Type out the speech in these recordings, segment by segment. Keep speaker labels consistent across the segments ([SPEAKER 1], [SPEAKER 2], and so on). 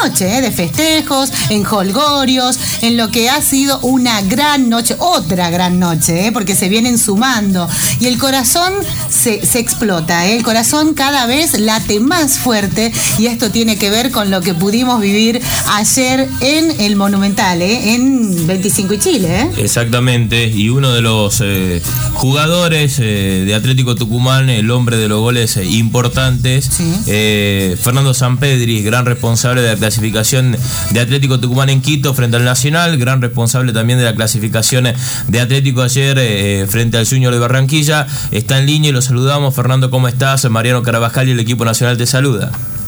[SPEAKER 1] noche, de festejos, en jolgorios, en lo que ha sido una gran noche, otra gran noche, porque se vienen sumando. Y el corazón se explota, el corazón cada vez late más fuerte, y esto tiene que ver con lo que pudimos vivir ayer en el Monumental, en 25 y Chile.
[SPEAKER 2] Exactamente, y uno de los jugadores de Atlético Tucumán, el hombre de los goles importantes, sí. Fernando Sampedri, gran responsable de la clasificación de Atlético Tucumán en Quito frente al Nacional, gran responsable también de la clasificación de Atlético ayer frente al Junior de Barranquilla, está en línea y lo saludamos. Fernando, ¿cómo estás? Mariano Carabajal y el equipo nacional te saluda.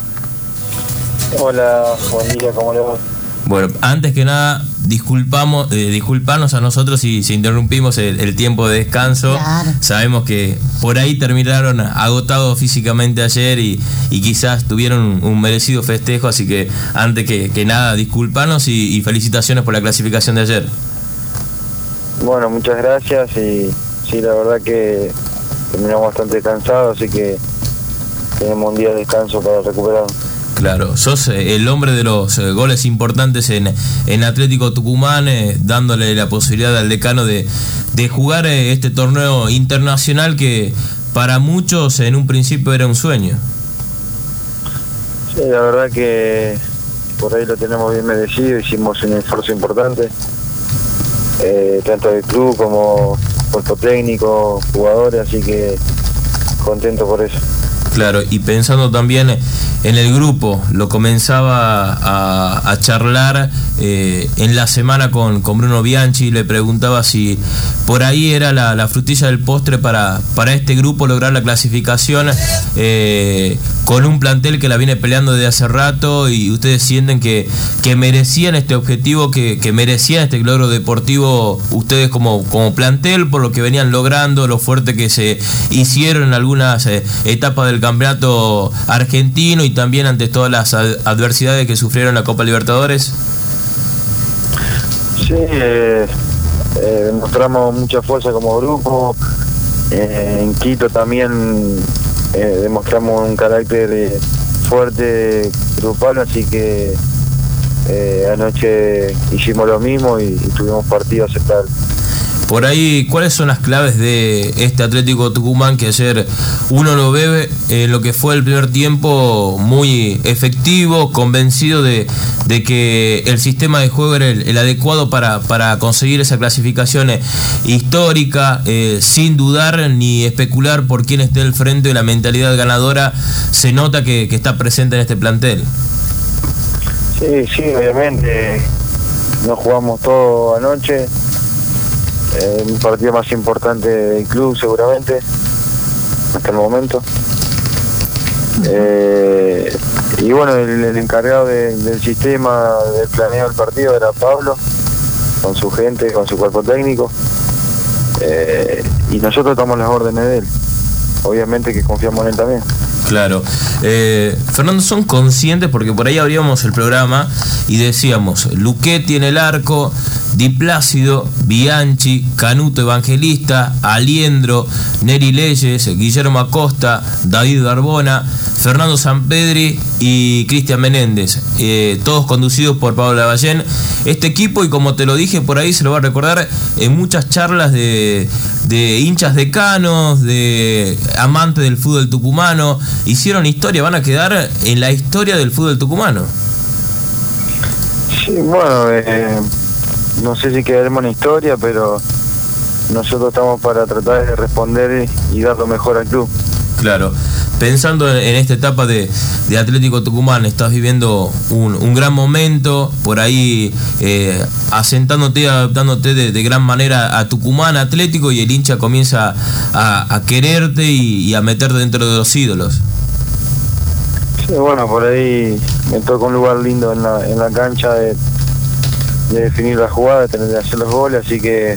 [SPEAKER 3] Hola, buen día, ¿cómo le va?
[SPEAKER 2] Bueno, antes que nada, disculparnos a nosotros si interrumpimos el tiempo de descanso.
[SPEAKER 1] Claro.
[SPEAKER 2] Sabemos que por ahí terminaron agotados físicamente ayer y quizás tuvieron un merecido festejo, así que antes que nada, disculparnos y felicitaciones por la clasificación de ayer.
[SPEAKER 3] Bueno, muchas gracias y sí, la verdad que terminamos bastante cansados, así que tenemos un día de descanso para recuperar.
[SPEAKER 2] Claro, sos el hombre de los goles importantes en Atlético Tucumán, dándole la posibilidad al decano de jugar este torneo internacional que para muchos en un principio era un sueño.
[SPEAKER 3] Sí, la verdad que por ahí lo tenemos bien merecido, hicimos un esfuerzo importante, tanto del club como cuerpo técnico, jugadores, así que contento por eso.
[SPEAKER 2] Claro, y pensando también en el grupo, lo comenzaba a charlar en la semana con Bruno Bianchi, le preguntaba si por ahí era la frutilla del postre para este grupo lograr la clasificación con un plantel que la viene peleando desde hace rato, y ustedes sienten que merecían este objetivo, que merecían este logro deportivo ustedes como plantel por lo que venían logrando, lo fuerte que se hicieron en algunas etapas del campeonato argentino y también ante todas las adversidades que sufrieron en la Copa Libertadores.
[SPEAKER 3] Sí, mostramos mucha fuerza como grupo. En Quito también demostramos un carácter fuerte grupal, así que anoche hicimos lo mismo y tuvimos partido aceptable.
[SPEAKER 2] Por ahí, ¿cuáles son las claves de este Atlético Tucumán que ayer uno lo ve en lo que fue el primer tiempo muy efectivo, convencido de que el sistema de juego era el adecuado para conseguir esa clasificación histórica, sin dudar ni especular por quién esté al frente de la mentalidad ganadora? Se nota que está presente en este plantel.
[SPEAKER 3] Sí, obviamente nos jugamos todo anoche. Un partido más importante del club seguramente hasta el momento, y bueno, el encargado del sistema del planeo del partido era Pablo, con su gente, con su cuerpo técnico, y nosotros damos las órdenes de él, obviamente que confiamos en él también.
[SPEAKER 2] Claro. Fernando, ¿son conscientes? Porque por ahí abríamos el programa y decíamos Luchetti en el arco, Di Plácido, Bianchi, Canuto Evangelista, Aliendro, Neri Leyes, Guillermo Acosta, David Darbona, Fernando Sampedri y Cristian Menéndez, todos conducidos por Pablo Lavallén. Este equipo, y como te lo dije por ahí, se lo va a recordar en muchas charlas de hinchas decanos, de amantes del fútbol tucumano. Hicieron historia, van a quedar en la historia del fútbol tucumano.
[SPEAKER 3] Sí, bueno, no sé si quedaremos en la historia, pero nosotros estamos para tratar de responder y dar lo mejor al club. Claro.
[SPEAKER 2] Pensando en esta etapa de Atlético Tucumán, estás viviendo un gran momento, por ahí asentándote y adaptándote de gran manera a Tucumán Atlético, y el hincha comienza a quererte y a meterte dentro de los ídolos.
[SPEAKER 3] Sí, bueno, por ahí me toca un lugar lindo en la cancha de definir la jugada, de hacer los goles, así que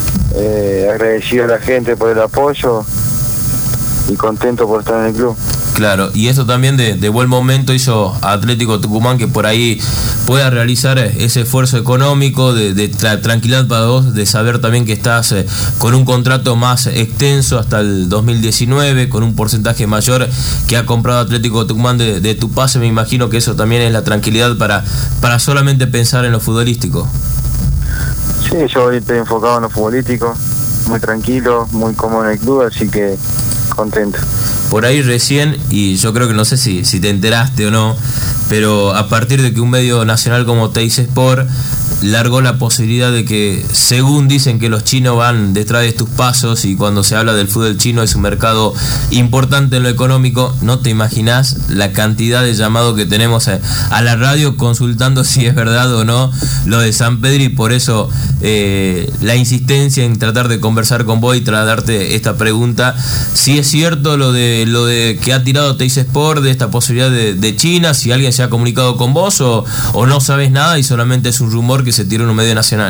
[SPEAKER 3] agradecido a la gente por el apoyo y contento por estar en el club.
[SPEAKER 2] Claro, y esto también de buen momento hizo a Atlético Tucumán que por ahí pueda realizar ese esfuerzo económico, de tranquilidad para vos, de saber también que estás con un contrato más extenso hasta el 2019, con un porcentaje mayor que ha comprado Atlético Tucumán de tu pase. Me imagino que eso también es la tranquilidad para solamente pensar en lo futbolístico.
[SPEAKER 3] Sí, yo hoy estoy enfocado en lo futbolístico, muy tranquilo, muy cómodo en el club, así que contento.
[SPEAKER 2] Por ahí recién, y yo creo que no sé si te enteraste o no, pero a partir de que un medio nacional como Teis Sport largó la posibilidad de que, según dicen que los chinos van detrás de tus pasos, y cuando se habla del fútbol chino es un mercado importante en lo económico, no te imaginás la cantidad de llamados que tenemos a la radio consultando si es verdad o no lo de San Pedro, y por eso la insistencia en tratar de conversar con vos y trasladarte esta pregunta, si es cierto lo de que ha tirado Teis Sport de esta posibilidad de China, si alguien se ha comunicado con vos o no sabes nada y solamente es un rumor que se tiró en un medio nacional.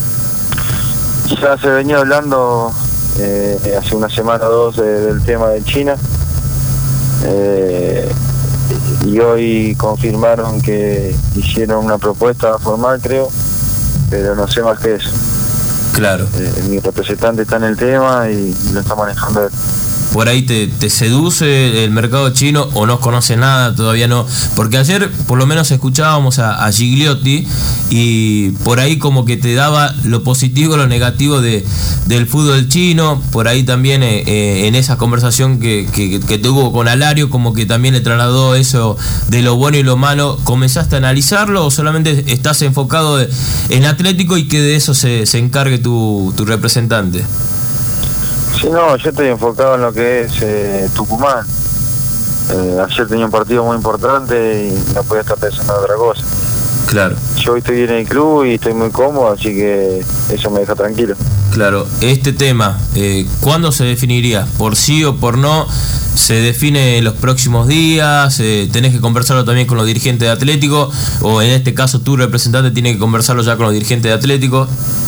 [SPEAKER 3] Ya se venía hablando hace una semana o dos del tema de China, y hoy confirmaron que hicieron una propuesta formal, creo, pero no sé más que eso.
[SPEAKER 2] Claro.
[SPEAKER 3] Mi representante está en el tema y lo está manejando él.
[SPEAKER 2] ¿Por ahí te seduce el mercado chino o no conoce nada? Todavía no, porque ayer por lo menos escuchábamos a Gigliotti y por ahí como que te daba lo positivo, lo negativo del fútbol chino. Por ahí también en esa conversación que tuvo con Alario, como que también le trasladó eso de lo bueno y lo malo. ¿Comenzaste a analizarlo o solamente estás enfocado en Atlético y que de eso se encargue tu representante?
[SPEAKER 3] Sí, no, yo estoy enfocado en lo que es Tucumán. Ayer tenía un partido muy importante y no podía estar pensando en otra cosa.
[SPEAKER 2] Claro.
[SPEAKER 3] Yo hoy estoy en el club y estoy muy cómodo, así que eso me deja tranquilo.
[SPEAKER 2] Claro, este tema, ¿cuándo se definiría? ¿Por sí o por no? ¿Se define en los próximos días? ¿Tenés que conversarlo también con los dirigentes de Atlético? ¿O en este caso tu representante tiene que conversarlo ya con los dirigentes de Atlético?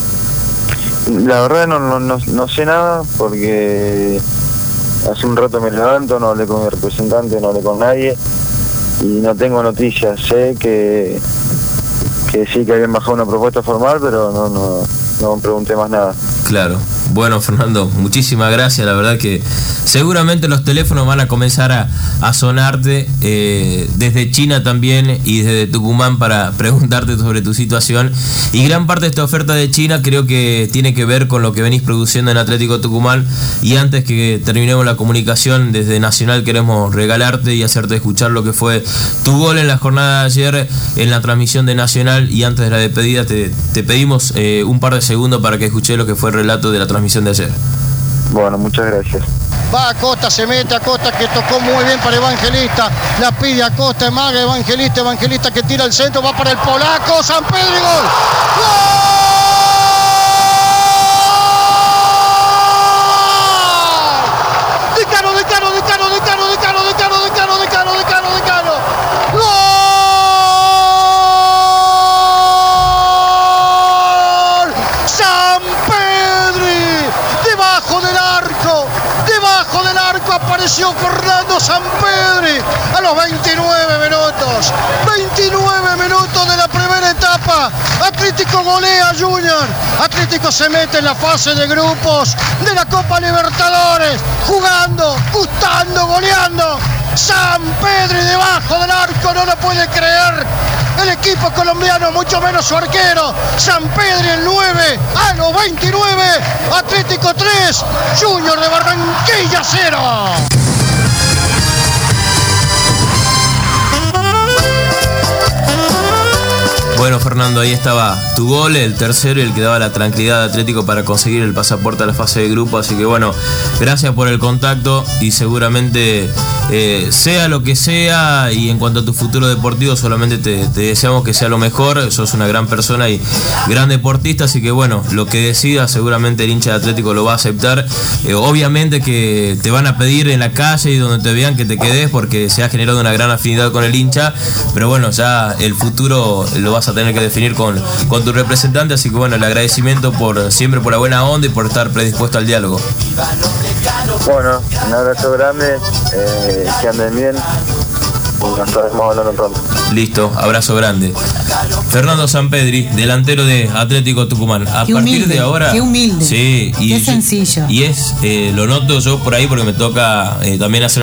[SPEAKER 3] La verdad no sé nada, porque hace un rato me levanto, no hablé con mi representante, no hablé con nadie y no tengo noticias. Sé que sí, que habían bajado una propuesta formal, pero no me pregunté más nada.
[SPEAKER 2] Claro. Bueno, Fernando, muchísimas gracias. La verdad que seguramente los teléfonos van a comenzar a sonarte desde China también y desde Tucumán para preguntarte sobre tu situación. Y gran parte de esta oferta de China creo que tiene que ver con lo que venís produciendo en Atlético Tucumán. Y antes que terminemos la comunicación, desde Nacional queremos regalarte y hacerte escuchar lo que fue tu gol en la jornada de ayer en la transmisión de Nacional. Y antes de la despedida te pedimos un par de segundos para que escuché lo que fue el relato de la transmisión de ayer.
[SPEAKER 3] Bueno, muchas gracias.
[SPEAKER 4] Va Acosta, se mete Acosta, que tocó muy bien para Evangelista, la pide Acosta, Maga, Evangelista que tira el centro, va para el polaco, San Pedro y gol. Apareció Fernando Sampedri a los 29 minutos de la primera etapa. Atlético golea a Junior. Atlético se mete en la fase de grupos de la Copa Libertadores, jugando, gustando, goleando. Sampedri debajo del arco, no lo puede creer el equipo colombiano, mucho menos su arquero. Sampedri el 9 a los 29, Atlético 3, Junior de Barranquilla 0.
[SPEAKER 2] Bueno, Fernando, ahí estaba tu gol, el tercero, y el que daba la tranquilidad de Atlético para conseguir el pasaporte a la fase de grupo. Así que bueno, gracias por el contacto y seguramente sea lo que sea, y en cuanto a tu futuro deportivo solamente te deseamos que sea lo mejor. Sos una gran persona y gran deportista, así que bueno, lo que decidas seguramente el hincha de Atlético lo va a aceptar. Obviamente que te van a pedir en la calle y donde te vean que te quedes, porque se ha generado una gran afinidad con el hincha, pero bueno, ya el futuro lo vas a tener que definir con tu representante. Así que bueno, el agradecimiento siempre por la buena onda y por estar predispuesto al diálogo.
[SPEAKER 3] Bueno, un abrazo grande, que anden bien. Nos estaremos hablando pronto.
[SPEAKER 2] Listo, abrazo grande. Fernando Sampedri, delantero de Atlético Tucumán. A
[SPEAKER 1] Qué
[SPEAKER 2] partir
[SPEAKER 1] humilde,
[SPEAKER 2] de ahora.
[SPEAKER 1] qué humilde.
[SPEAKER 2] Sí, y
[SPEAKER 1] Qué sencillo.
[SPEAKER 2] Y es, lo noto yo por ahí porque me toca también hacer